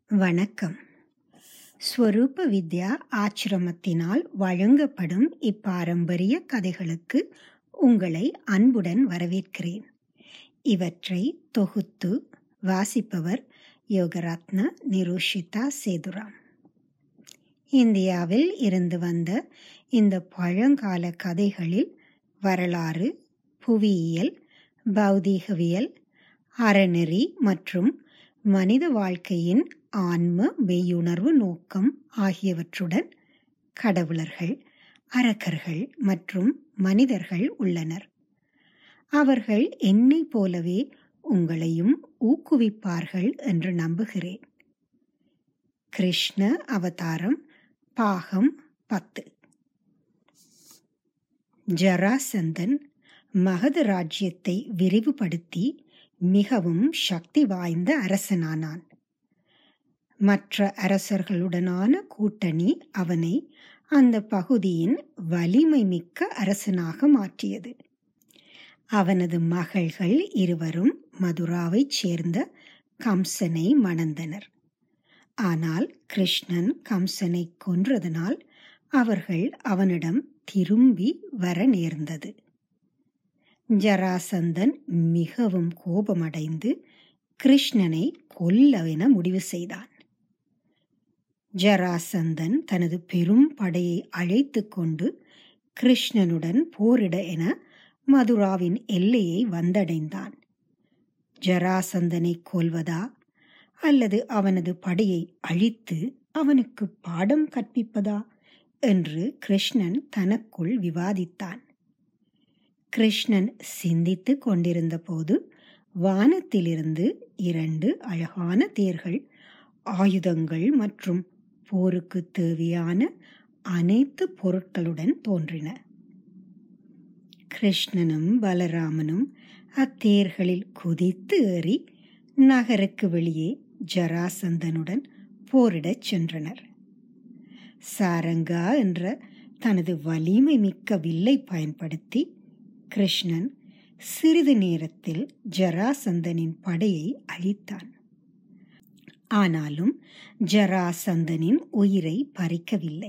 வணக்கம். ஸ்வரூப வித்யா ஆசிரமத்தினால் வழங்கப்படும் இப்பாரம்பரிய கதைகளுக்கு உங்களை அன்புடன் வரவேற்கிறேன். இவற்றை தொகுத்து வாசிப்பவர் யோகரத்ன நிருஷிதா சேதுராம். இந்தியாவில் இருந்து வந்த இந்த பழங்கால கதைகளில் வரலாறு, புவியியல், பௌதீகவியல், அறநெறி மற்றும் மனித வாழ்க்கையின் ஆன்ம மெய்யுணர்வு நோக்கம் ஆகியவற்றுடன் கடவுளர்கள், அரக்கர்கள் மற்றும் மனிதர்கள் உள்ளனர். அவர்கள் என்னைப் போலவே உங்களையும் ஊக்குவிப்பார்கள் என்று நம்புகிறேன். கிருஷ்ண அவதாரம் பாகம் 10. ஜராசந்தன் மகத ராஜ்யத்தை விரிவுபடுத்தி மிகவும் சக்தி வாய்ந்த அரசனானான். மற்ற அரசர்களுடனான கூட்டணி அவனை அந்த பகுதியின் வலிமை மிக்க அரசனாக மாற்றியது. அவனது மகள்கள் இருவரும் மதுராவைச் சேர்ந்த கம்சனை மணந்தனர். ஆனால் கிருஷ்ணன் கம்சனை கொன்றதனால் அவர்கள் அவனிடம் திரும்பி வர நேர்ந்தது. ஜராசந்தன் மிகவும் கோபமடைந்து கிருஷ்ணனை கொல்லவென முடிவு செய்தான். ஜராசந்தன் தனது பெரும் படையை அழைத்து கொண்டு கிருஷ்ணனுடன் போரிட என மதுராவின் எல்லையை வந்தடைந்தான். ஜராசந்தனை கொல்வதா அல்லது அவனது படையை அழித்து அவனுக்கு பாடம் கற்பிப்பதா என்று கிருஷ்ணன் தனக்குள் விவாதித்தான். கிருஷ்ணன் சிந்தித்து கொண்டிருந்த போது வானத்திலிருந்து 2 அழகான தேர்கள் ஆயுதங்கள் மற்றும் போருக்கு தேவையான அனைத்து பொருட்களுடன் தோன்றின. கிருஷ்ணனும் பலராமனும் அத்தேர்களில் குதித்து ஏறி நகருக்கு வெளியே ஜராசந்தனுடன் போரிடச் சென்றனர். சாரங்கா என்ற தனது வலிமை மிக்க வில்லை பயன்படுத்தி கிருஷ்ணன் சிறிது நேரத்தில் ஜராசந்தனின் படையை அழித்தான். ஆனாலும் ஜராசந்தனின் உயிரை பறிக்கவில்லை.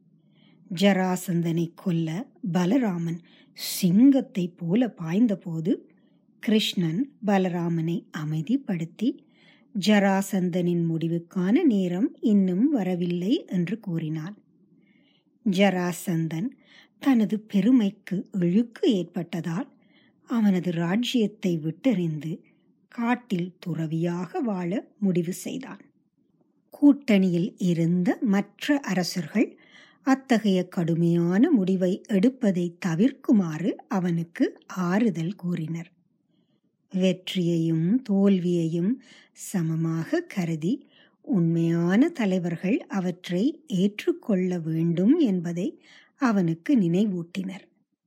ஜராசந்தனை கொல்ல பலராமன் சிங்கத்தை போல பாய்ந்தபோது கிருஷ்ணன் பலராமனை அமைதிப்படுத்தி ஜராசந்தனின் முடிவுக்கான நேரம் இன்னும் வரவில்லை என்று கூறினான். ஜராசந்தன் தனது பெருமைக்கு இழுக்கு ஏற்பட்டதால் அவனது ராஜ்யத்தை விட்டெறிந்து காட்டில் துறவியாக வாழ முடிவு செய்தான். கூட்டணியில் இருந்த மற்ற அரசர்கள் அத்தகைய கடுமையான முடிவை எடுப்பதை தவிர்க்குமாறு அவனுக்கு ஆறுதல் கூறினர். வெற்றியையும் தோல்வியையும் சமமாக கருதி உண்மையான தலைவர்கள் அவற்றை ஏற்றுக்கொள்ள வேண்டும் என்பதை அவனுக்கு நினைவூட்டினர்.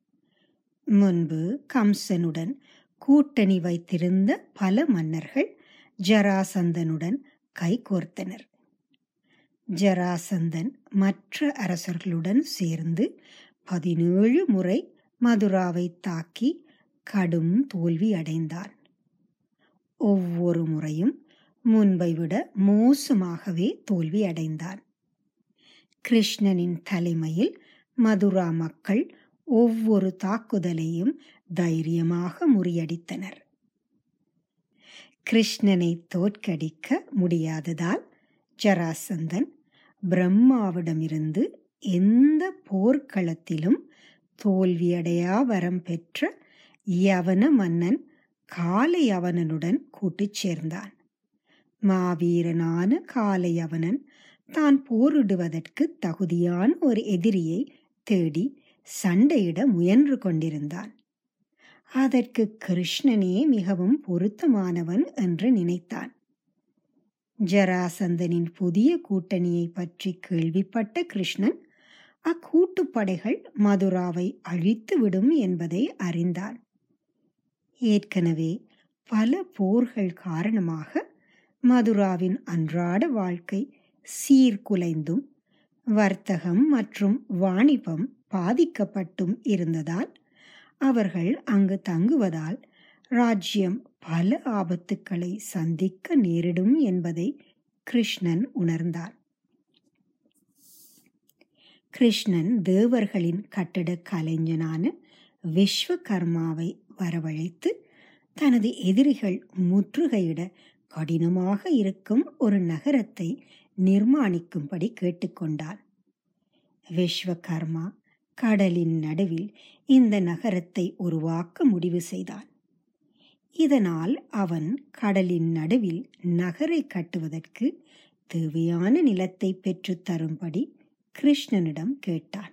முன்பு கம்சனுடன் கூட்டணி வைத்திருந்த பல மன்னர்கள் ஜராசந்தனுடன் கைகோர்த்தனர். ஜராசந்தன் மற்ற அரசர்களுடன் சேர்ந்து 17 முறை மதுராவை தாக்கி கடும் தோல்வி அடைந்தான். ஒவ்வொரு முறையும் முன்பை விட மோசமாகவே தோல்வி அடைந்தான். கிருஷ்ணனின் தலைமையில் மதுரா மக்கள் ஒவ்வொரு தாக்குதலையும் தைரியமாக முறியடித்தனர். கிருஷ்ணனை தோற்கடிக்க முடியாததால் ஜராசந்தன் பிரம்மாவிடமிருந்து எந்த போர்க்களத்திலும் தோல்வியடையா வரம் பெற்ற யவன மன்னன் காலயவனனுடன் கூட்டுச் சேர்ந்தான். மாவீரனான காலயவனன் தான் போரிடுவதற்கு தகுதியான ஒரு எதிரியை தேடி சண்டையிட முயன்று கொண்டிருந்தான். அதற்கு கிருஷ்ணனே மிகவும் பொருத்தமானவன் என்று நினைத்தான். ஜராசந்தனின் புதிய கூட்டணியை பற்றி கேள்விப்பட்ட கிருஷ்ணன் அக்கூட்டுப்படைகள் மதுராவை அழித்து விடும் என்பதை அறிந்தான். ஏற்கனவே பல போர்கள் காரணமாக மதுராவின் அன்றாட வாழ்க்கை சீர்குலைந்தும் வர்த்தகம் மற்றும் வாணிபம் பாதிக்கப்பட்டும் இருந்ததால் அவர்கள் அங்கு தங்குவதால் ராஜ்யம் பல ஆபத்துக்களை சந்திக்க நேரிடும் என்பதை கிருஷ்ணன் உணர்ந்தார். கிருஷ்ணன் தேவர்களின் கட்டடக் கலைஞனான விஸ்வகர்மாவை வரவழைத்து தனது எதிரிகள் முற்றுகையிட கடினமாக இருக்கும் ஒரு நகரத்தை நிர்மாணிக்கும்படி கேட்டுக்கொண்டான். விஸ்வகர்மா கடலின் நடுவில் இந்த நகரத்தை உருவாக்க முடிவு செய்தான். இதனால் அவன் கடலின் நடுவில் நகரை கட்டுவதற்கு தேவையான நிலத்தை பெற்று தரும்படி கிருஷ்ணனிடம் கேட்டான்.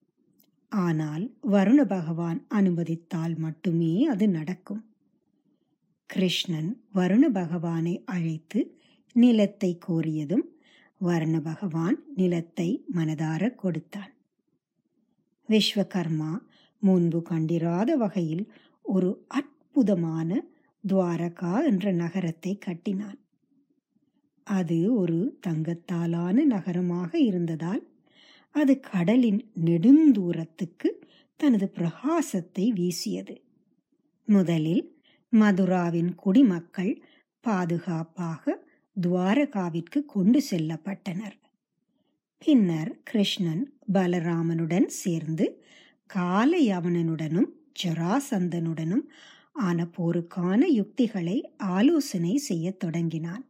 ஆனால் வருண பகவான் அனுமதித்தால் மட்டுமே அது நடக்கும். கிருஷ்ணன் வருண பகவானை அழைத்து நிலத்தை கோரியதும் வருண பகவான் நிலத்தை மனதார கொடுத்தான். விஸ்வகர்மா முன்பு கண்டிராத வகையில் ஒரு அற்புதமான துவாரகா என்ற நகரத்தை கட்டினான். அது ஒரு தங்கத்தாலான நகரமாக இருந்ததால் அது கடலின் நெடுந்தூரத்துக்கு தனது பிரகாசத்தை வீசியது. முதலில் மதுராவின் குடிமக்கள் பாதுகாப்பாக துவாரகாவிற்கு கொண்டு செல்லப்பட்டனர். பின்னர் கிருஷ்ணன் பலராமனுடன் சேர்ந்து காலயவனனுடனும் ஜராசந்தனுடனும் ஆன போருக்கான யுக்திகளை ஆலோசனை செய்ய தொடங்கினான்.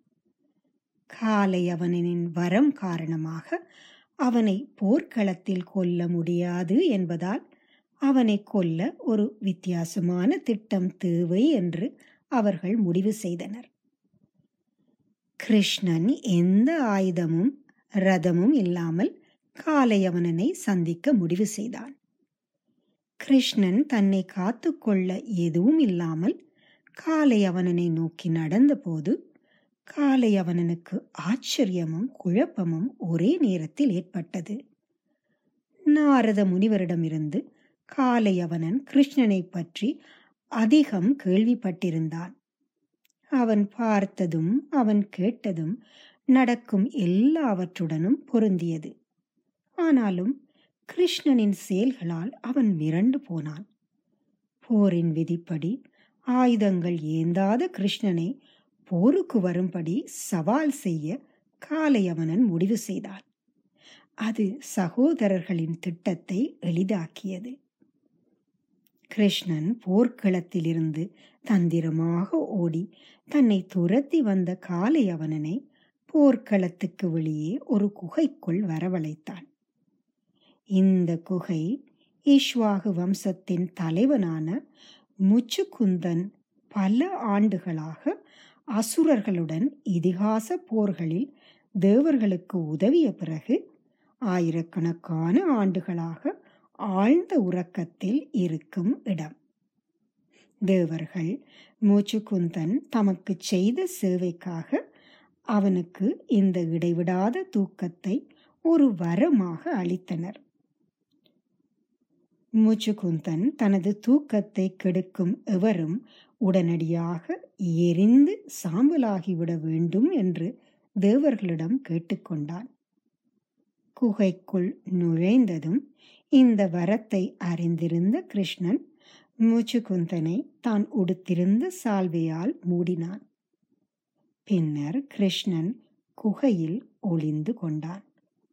காலயவனின் வரம் காரணமாக அவனை போர்க்களத்தில் கொல்ல முடியாது என்பதால் அவனை கொல்ல ஒரு வித்தியாசமான திட்டம் தேவை என்று அவர்கள் முடிவு செய்தனர். கிருஷ்ணன் எந்த ஆயுதமும் ரதமும் இல்லாமல் காலயவனனை சந்திக்க முடிவு செய்தான். கிருஷ்ணன் தன்னை காத்துக்கொள்ள எதுவும் இல்லாமல் காலயவனனை நோக்கி நடந்தபோது காலயவனனுக்கு ஆச்சரியமும் குழப்பமும் ஒரே நேரத்தில் ஏற்பட்டது. நாரத முனிவரிடமிருந்து காலயவனன் கிருஷ்ணனை பற்றி அதிகம் கேள்விப்பட்டிருந்தான். அவன் பார்த்ததும் அவன் கேட்டதும் நடக்கும் எல்லாவற்றுடனும் பொருந்தியது. ஆனாலும் கிருஷ்ணனின் செயல்களால் அவன் மிரண்டு போனான். போரின் விதிப்படி ஆயுதங்கள் ஏந்தாத கிருஷ்ணனை போருக்கு வரும்படி சவால் செய்ய காலயவனன் முடிவு செய்தான். அது சகோதரர்களின் திட்டத்தை எளிதாக்கியது. கிருஷ்ணன் போர்க்களத்திலிருந்து தந்திரமாக ஓடி தன்னை துரத்தி வந்த காலயவனனை போர்க்களத்துக்கு வெளியே ஒரு குகைக்குள் வரவழைத்தான். இந்த குகை ஈஷ்வாகு வம்சத்தின் தலைவனான முச்சுக்குந்தன் பல ஆண்டுகளாக அசுரர்களுடன் இதிகாச போர்களில் தேவர்களுக்கு உதவிய பிறகு ஆயிரக்கணக்கான ஆண்டுகளாக ஆழ்ந்த உறக்கத்தில் இருக்கும் இடம். தேவர்கள் முச்சுக்குந்தன் தமக்கு செய்த சேவைக்காக அவனுக்கு இந்த இடைவிடாத தூக்கத்தை ஒரு வரமாக அளித்தனர். முச்சுக்குந்தன் தனது தூக்கத்தை கெடுக்கும் எவரும் உடனடியாக எரிந்து சாம்பலாகிவிட வேண்டும் என்று தேவர்களிடம் கேட்டுக்கொண்டான். குகைக்குள் நுழைந்ததும் இந்த வரத்தை அறிந்திருந்த கிருஷ்ணன் முச்சுக்குந்தனை தான் உடுத்திருந்த சால்வையால் மூடினான். பின்னர் கிருஷ்ணன் குகையில் ஒளிந்து கொண்டான்.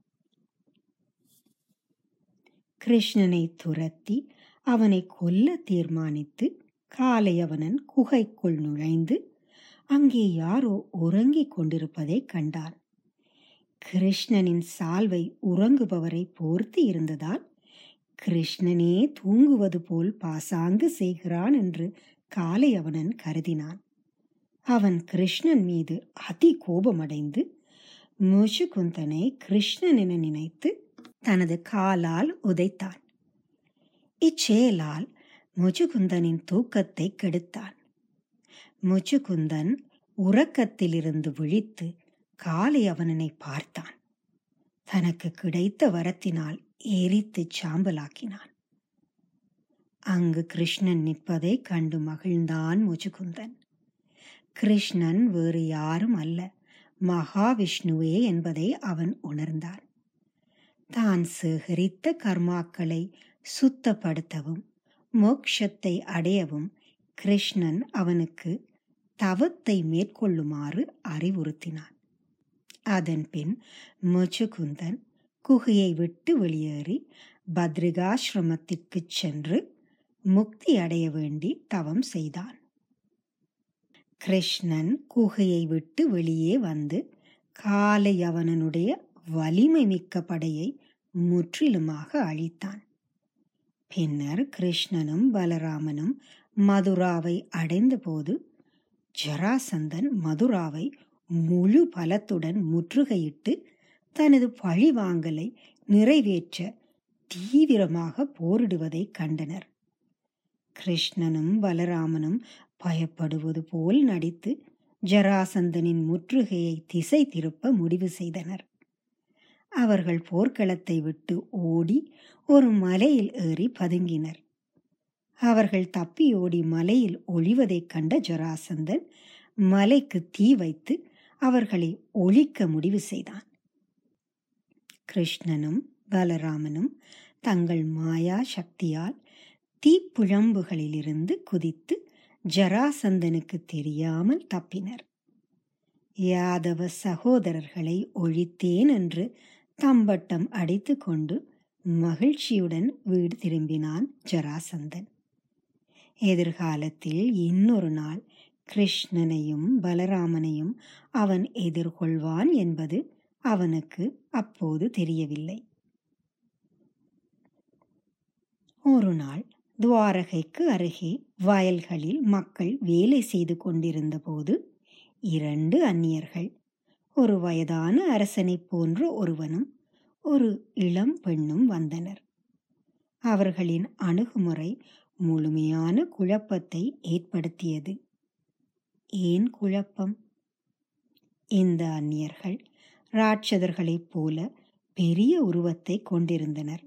கிருஷ்ணனை துரத்தி அவனை கொல்ல தீர்மானித்து காலயவனன் குகைக்குள் நுழைந்து அங்கே யாரோ உறங்கிக் கொண்டிருப்பதை கண்டான். கிருஷ்ணனின் சால்வை உறங்குபவரை போர்த்தி இருந்ததால் கிருஷ்ணனே தூங்குவது போல் பாசாங்கு செய்கிறான் என்று காலயவனன் கருதினான். அவன் கிருஷ்ணன் மீது அதி கோபமடைந்து முச்சுக்குந்தனை கிருஷ்ணன் என நினைத்து தனது காலால் உதைத்தான். இச்செயலால் முச்சுக்குந்தனின் தூக்கத்தை கெடுத்தான். முச்சுக்குந்தன் உறக்கத்திலிருந்து விழித்து காலயவனனை பார்த்தான். தனக்கு கிடைத்த வரத்தினால் எரித்து சாம்பலாக்கினான். அங்கு கிருஷ்ணன் நிற்பதை கண்டு மகிழ்ந்தான் முச்சுக்குந்தன். கிருஷ்ணன் வேறு யாரும் அல்ல, மகாவிஷ்ணுவே என்பதை அவன் உணர்ந்தான். தான் சேகரித்த கர்மாக்களை சுத்தப்படுத்தவும் மோட்சத்தை அடையவும் கிருஷ்ணன் அவனுக்கு தவத்தை மேற்கொள்ளுமாறு அறிவுறுத்தினான். அதன்பின் முச்சுகுந்தன் குகையை விட்டு வெளியேறி பத்ரிகாசிரமத்திற்கு சென்று முக்தி அடைய வேண்டி தவம் செய்தான். கிருஷ்ணன் குகையை விட்டு வெளியே வந்து காலயவனனுடைய வலிமை மிக்க படையை முற்றிலுமாக அழித்தான். பின்னர் கிருஷ்ணனும் பலராமனும் மதுராவை அடைந்தபோது ஜராசந்தன் மதுராவை முழு பலத்துடன் முற்றுகையிட்டு தனது பழிவாங்கலை நிறைவேற்ற தீவிரமாக போரிடுவதை கண்டனர். கிருஷ்ணனும் பலராமனும் பயப்படுவது போல் நடித்து ஜராசந்தனின் முற்றுகையை திசை திருப்ப முடிவு செய்தனர். அவர்கள் போர்க்களத்தை விட்டு ஓடி ஒரு மலையில் ஏறி பதுங்கினர். அவர்கள் தப்பியோடி மலையில் ஒளிவதைக் கண்ட ஜராசந்தன் மலைக்கு தீ வைத்து அவர்களை ஒழிக்க முடிவு செய்தான். கிருஷ்ணனும் பலராமனும் தங்கள் மாயா சக்தியால் தீப்புழம்புகளிலிருந்து குதித்து ஜராசந்தனுக்கு தெரியாமல் தப்பினர். யாதவ சகோதரர்களை ஒழித்தேன் என்று தம்பட்டம் அடித்து கொண்டு மகிழ்ச்சியுடன் வீடு திரும்பினான் ஜராசந்தன். எதிர்காலத்தில் இன்னொரு நாள் கிருஷ்ணனையும் பலராமனையும் அவன் எதிர்கொள்வான் என்பது அவனுக்கு அப்போது தெரியவில்லை. ஒரு நாள் துவாரகைக்கு அருகே வயல்களில் மக்கள் வேலை செய்து கொண்டிருந்த போது 2 அந்நியர்கள், ஒரு வயதான அரசனை போன்ற ஒருவனும் ஒரு இளம் பெண்ணும் வந்தனர். அவர்களின் அணுகுமுறை முழுமையான குழப்பத்தை ஏற்படுத்தியது. ஏன் குழப்பம்? இந்த அந்நியர்கள் ராட்சதர்களைப் போல பெரிய உருவத்தை கொண்டிருந்தனர்.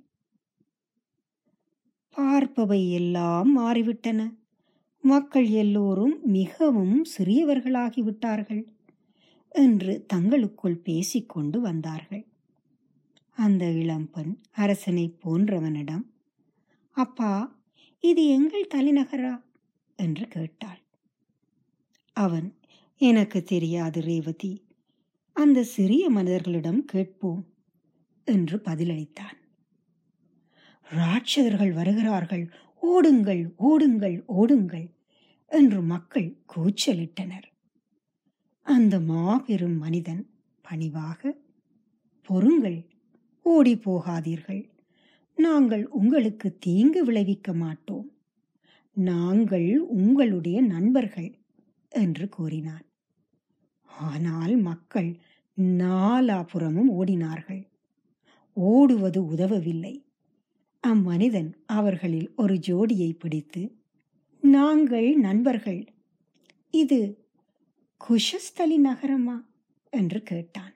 பார்ப்பவை எல்லாம் மாறிவிட்டன. மக்கள் எல்லோரும் மிகவும் சிறியவர்களாகிவிட்டார்கள் என்று தங்களுக்குள் பேசிக்கொண்டு வந்தார்கள். அந்த இளம்பெண் அரசனை போன்றவனிடம், அப்பா, இது எங்கள் தலைநகரா என்று கேட்டாள். அவன், எனக்கு தெரியாது ரேவதி, அந்த சிறிய மனிதர்களிடம் கேட்போம் என்று பதிலளித்தான். ராட்சதர்கள் வருகிறார்கள், ஓடுங்கள் ஓடுங்கள் ஓடுங்கள் என்று மக்கள் கூச்சலிட்டனர். அந்த மாபெரும் மனிதன் பணிவாக, பொறுங்கள், ஓடி போகாதீர்கள், நாங்கள் உங்களுக்கு தீங்கு விளைவிக்க மாட்டோம், நாங்கள் உங்களுடைய நண்பர்கள் என்று கூறினான். ஆனால் மக்கள் நாலாபுறமும் ஓடினார்கள். ஓடுவது உதவவில்லை. அம்மனிதன் அவர்களில் ஒரு ஜோடியை பிடித்து, நாங்கள் நண்பர்கள், இது குஷஸ்தலி நகரமா என்று கேட்டான்.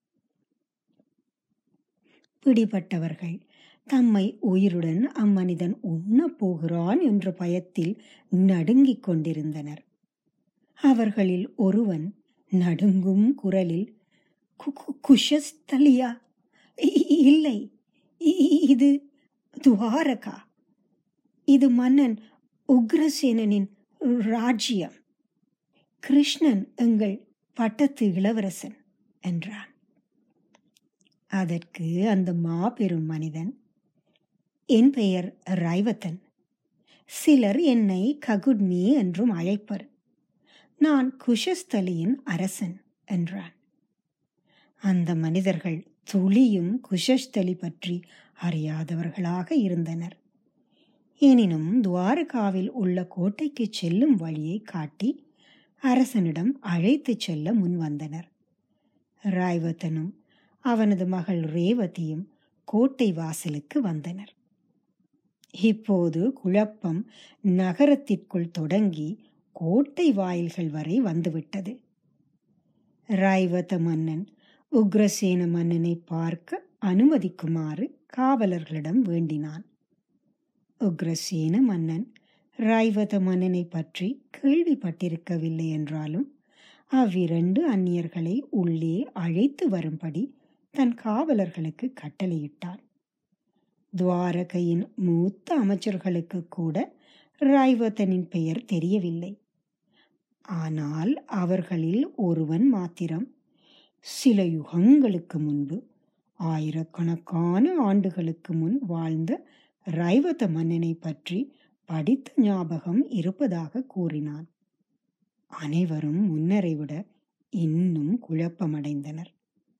பிடிபட்டவர்கள் தம்மை உயிருடன் அம்மனிதன் உண்ணப் போகிறான் என்ற பயத்தில் நடுங்கிக் கொண்டிருந்தனர். அவர்களில் ஒருவன் நடுங்கும் குரலில், குஷஸ்தலியா? இல்லை, இது துவாரகா. இது மன்னன் உக்ரசேனனின் ராஜ்யம். கிருஷ்ணன் எங்கள் பட்டத்து இளவரசன் என்றான். அதற்கு அந்த மாபெரும் மனிதன், என் பெயர் ரைவதன், சிலர் என்னை ககுட்மி என்றும் அழைப்பர், நான் குஷஸ்தலியின் அரசன் என்றான். அந்த மனிதர்கள் துளியும் குஷஸ்தலி பற்றி அறியாதவர்களாக இருந்தனர். எனினும் துவாரகாவில் உள்ள கோட்டைக்கு செல்லும் வழியை காட்டி அரசனிடம் அழைத்து செல்ல முன்வந்தனர். ரைவதனும் அவனது மகள் ரேவதியும் கோட்டை வாசலுக்கு வந்தனர். இப்போது குழப்பம் நகரத்திற்குள் தொடங்கி கோட்டை வாயில்கள் வரை வந்துவிட்டது. ரைவத மன்னன் உக்ரசேன மன்னனை பார்க்க அனுமதிக்குமாறு காவலர்களிடம் வேண்டினான். உக்ரசேன மன்னன் ரைவத மன்னனை பற்றி கேள்விப்பட்டிருக்கவில்லை என்றாலும் அவ்விரண்டு அந்நியர்களை உள்ளே அழைத்து வரும்படி தன் காவலர்களுக்கு கட்டளையிட்டான். துவாரகையின் மூத்த அமைச்சர்களுக்கு கூட ரைவதனின் பெயர் தெரியவில்லை. ஆனால் அவர்களில் ஒருவன் மாத்திரம் சில யுகங்களுக்கு முன்பு, ஆயிரக்கணக்கான ஆண்டுகளுக்கு முன் வாழ்ந்த ரைவத மன்னனை பற்றி படித்த ஞாபகம் இருப்பதாக கூறினான். அனைவரும் முன்னரை விட இன்னும் குழப்பமடைந்தனர்.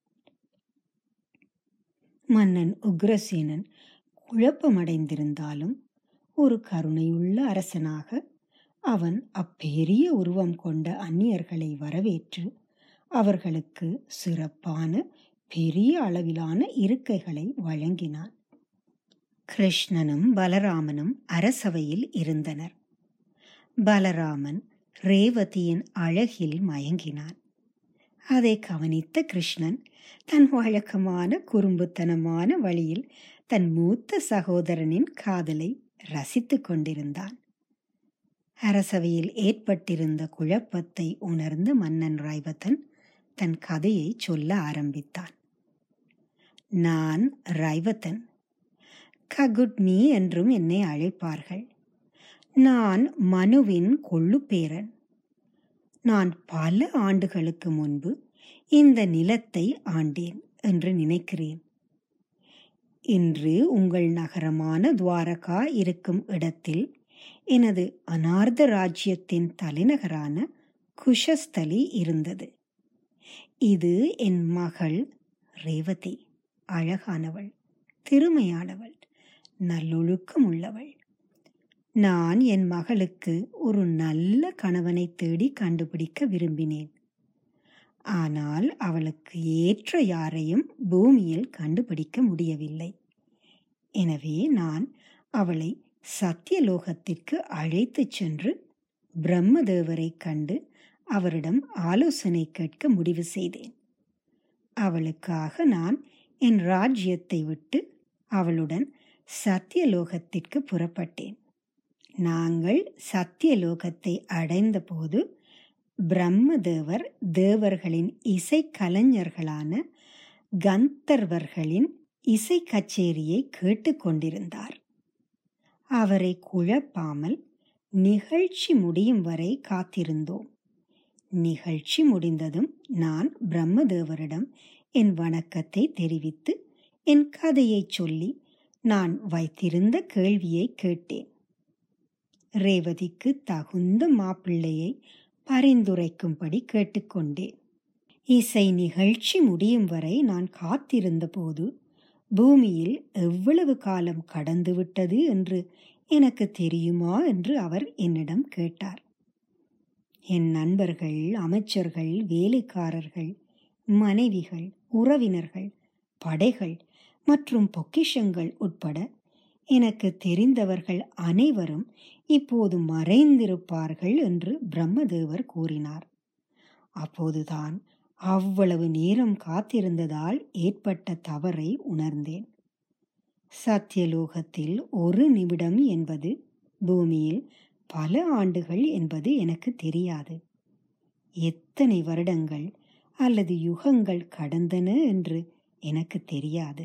மன்னன் உக்ரசேனன் குழப்பமடைந்திருந்தாலும் ஒரு கருணையுள்ள அரசனாக அவன் அப்பெரிய உருவம் கொண்ட அந்நியர்களை வரவேற்று அவர்களுக்கு சிறப்பான பெரிய அளவிலான இருக்கைகளை வழங்கினான். கிருஷ்ணனும் பலராமனும் அரசவையில் இருந்தனர். பலராமன் ரேவதியின் அழகில் மயங்கினான். அதை கவனித்த கிருஷ்ணன் தன் வழக்கமான குறும்புத்தனமான வழியில் தன் மூத்த சகோதரனின் காதலை ரசித்துக் கொண்டிருந்தான். அரசவையில் ஏற்பட்டிருந்த குழப்பத்தை உணர்ந்த மன்னன் ரைவதன் தன் கதையை சொல்ல ஆரம்பித்தான். நான் ரைவதன், ககுட்னி என்றும் என்னை அழைப்பார்கள். நான் மனுவின் கொள்ளுப்பேரன். நான் பல ஆண்டுகளுக்கு முன்பு இந்த நிலத்தை ஆண்டேன் என்று நினைக்கிறேன். இன்று உங்கள் நகரமான துவாரகா இருக்கும் இடத்தில் எனது அனார்த ராஜ்யத்தின் தலைநகரான குஷஸ்தலி இருந்தது. இது என் மகள் ரேவதி. அழகானவள், திறமையானவள், நல்லொழுக்கம் உள்ளவள். நான் என் மகளுக்கு ஒரு நல்ல கணவனை தேடி கண்டுபிடிக்க விரும்பினேன். ஆனால் அவளுக்கு ஏற்ற யாரையும் பூமியில் கண்டுபிடிக்க முடியவில்லை. எனவே நான் அவளை சத்தியலோகத்திற்கு அழைத்துச் சென்று பிரம்மதேவரை கண்டு அவரிடம் ஆலோசனை கேட்க முடிவு செய்தேன். அவளுக்காக நான் என் ராஜ்யத்தை விட்டு அவளுடன் சத்தியலோகத்திற்கு புறப்பட்டேன். நாங்கள் சத்தியலோகத்தை அடைந்த போது பிரம்மதேவர் தேவர்களின் இசை கலைஞர்களான கந்தர்வர்களின் இசை கச்சேரியை கேட்டுக்கொண்டிருந்தார். அவரை குழப்பாமல் நிகழ்ச்சி முடியும் வரை காத்திருந்தோம். நிகழ்ச்சி முடிந்ததும் நான் பிரம்மதேவரிடம் என் வணக்கத்தை தெரிவித்து என் கதையை சொல்லி நான் வைத்திருந்த கேள்வியை கேட்டேன். ரேவதிக்கு தகுந்த மாப்பிள்ளையை பரிந்துரைக்கும்படி கேட்டுக்கொண்டேன். இசை நிகழ்ச்சி முடியும் வரை நான் காத்திருந்த போது பூமியில் எவ்வளவு காலம் கடந்துவிட்டது என்று எனக்கு தெரியுமா என்று அவர் என்னிடம் கேட்டார். என் நண்பர்கள், அமைச்சர்கள், வேலைக்காரர்கள், மனைவிகள், உறவினர்கள், படைகள் மற்றும் பொக்கிஷங்கள் உட்பட எனக்கு தெரிந்தவர்கள் அனைவரும் இப்போது மறைந்திருப்பார்கள் என்று பிரம்மதேவர் கூறினார். அப்போதுதான் அவ்வளவு நேரம் காத்திருந்ததால் ஏற்பட்ட தவறை உணர்ந்தேன். சத்தியலோகத்தில் ஒரு நிமிடம் என்பது பூமியில் பல ஆண்டுகள் என்பது எனக்கு தெரியாது. எத்தனை வருடங்கள் அல்லது யுகங்கள் கடந்தன என்று எனக்கு தெரியாது.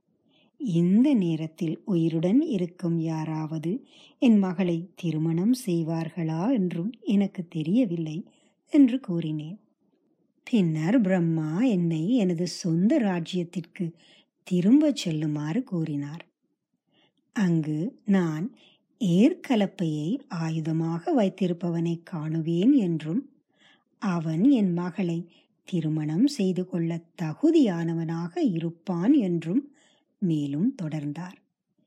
இந்த நேரத்தில் உயிருடன் இருக்கும் யாராவது என் மகளை திருமணம் செய்வார்களா என்றும் எனக்கு தெரியவில்லை என்று கூறினேன். பின்னர் பிரம்மா என்னை எனது சொந்த ராஜ்யத்திற்கு திரும்பச் செல்லுமாறு கூறினார். அங்கு நான் ஏற்கலப்பையை ஆயுதமாக வைத்திருப்பவனை காணுவேன் என்றும் அவன் என் மகளை திருமணம் செய்து கொள்ள தகுதியானவனாக இருப்பான் என்றும் மேலும் தொடர்ந்தார்.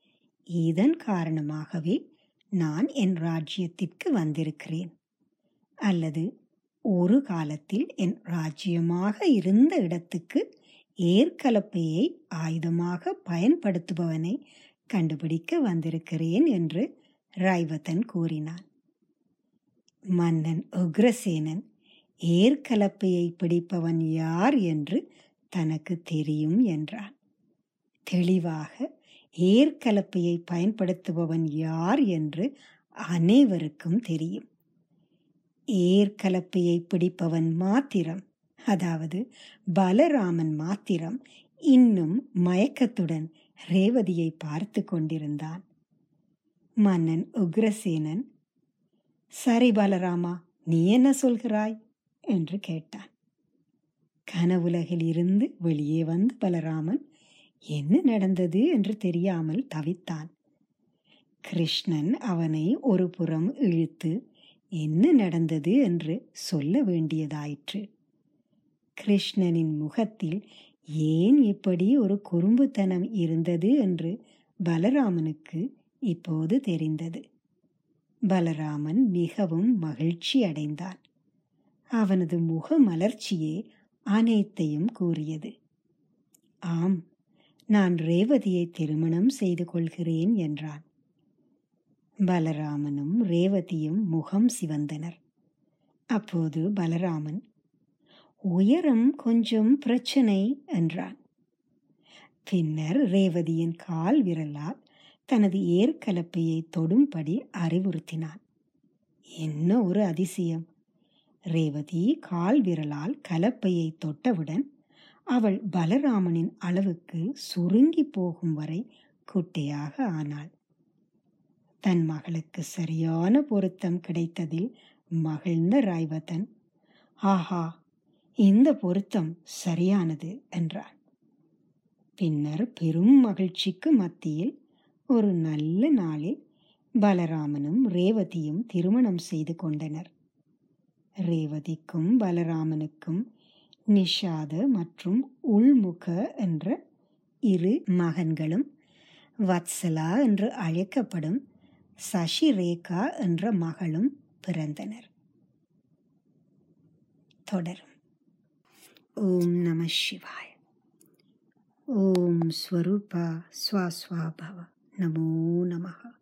இதன் காரணமாகவே நான் என் ராஜ்யத்திற்கு வந்திருக்கிறேன். அல்லது ஒரு காலத்தில் என் ராஜ்யமாக இருந்த இடத்துக்கு ஏற்கலப்பையை ஆயுதமாக பயன்படுத்துபவனை கண்டுபிடிக்க வந்திருக்கிறேன் என்று ரைவதன் கூறினான். மன்னன் உக்ரசேனன் ஏற்கலப்பையை பிடிப்பவன் யார் என்று தனக்கு தெரியும் என்றான். தெளிவாக ஏற்கலப்பையை பயன்படுத்துபவன் யார் என்று அனைவருக்கும் தெரியும். ஏற்கலப்பையை பிடிப்பவன் மாத்திரம், அதாவது பலராமன் மாத்திரம் இன்னும் மயக்கத்துடன் ரேவதியை பார்த்து கொண்டிருந்தான். மன்னன் உக்ரசேனன், சரி பலராமா, நீ என்ன சொல்கிறாய் என்று கேட்டான். கனவுலகில் இருந்து வெளியே வந்து பலராமன் என்ன நடந்தது என்று தெரியாமல் தவித்தான். கிருஷ்ணன் அவனை ஒரு புறம் இழுத்து என்ன நடந்தது என்று சொல்ல வேண்டியதாயிற்று. கிருஷ்ணனின் முகத்தில் ஏன் இப்படி ஒரு குறும்புத்தனம் இருந்தது என்று பலராமனுக்கு இப்போது தெரிந்தது. பலராமன் மிகவும் மகிழ்ச்சி அடைந்தான். அவனது முக மலர்ச்சியே அனைத்தையும் கூறியது. ஆம், நான் ரேவதியை திருமணம் செய்து கொள்கிறேன் என்றான். பலராமனும் ரேவதியும் முகம் சிவந்தனர். அப்போது பலராமன், உயரம் கொஞ்சம் பிரச்சனை என்றான். பின்னர் ரேவதியின் கால் விரலால் தனது ஏற்கலப்பையை தொடும்படி அறிவுறுத்தினான். என்ன ஒரு அதிசயம்! ரேவதி கால் விரலால் கலப்பையை தொட்டவுடன் அவள் பலராமனின் அளவுக்கு சுருங்கி போகும் வரை குட்டையாக ஆனாள். தன் மகளுக்கு சரியான பொருத்தம் கிடைத்ததில் மகிழ்ந்த ராய்வதன், ஆஹா, இந்த பொருத்தம் சரியானது என்றான். பின்னர் பெரும் மகிழ்ச்சிக்கு மத்தியில் ஒரு நல்ல நாளில் பலராமனும் ரேவதியும் திருமணம் செய்து கொண்டனர். ரேவதிக்கும் பலராமனுக்கும் நிஷாத மற்றும் உள்முக என்ற 2 மகன்களும், வத்சலா என்று அழைக்கப்படும் சசிரேகா என்ற மகளும் பிறந்தனர். தொடரும். ஓம் நம சிவாய. ஓம் ஸ்வரூபா ஸ்வாஸ்வாபவ. நமோ நமஹ.